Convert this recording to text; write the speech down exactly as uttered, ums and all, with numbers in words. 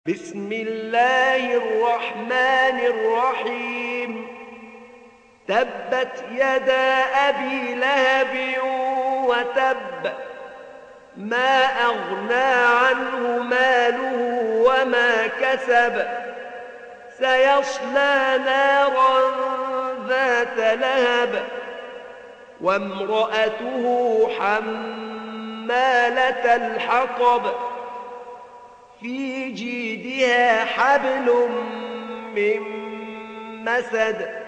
بسم الله الرحمن الرحيم. تبت يدا أبي لهب وتب، ما أغنى عنه ماله وما كسب، سيصلى نارا ذات لهب، وامرأته حمالة الحطب، في جيدها حبل من مسد.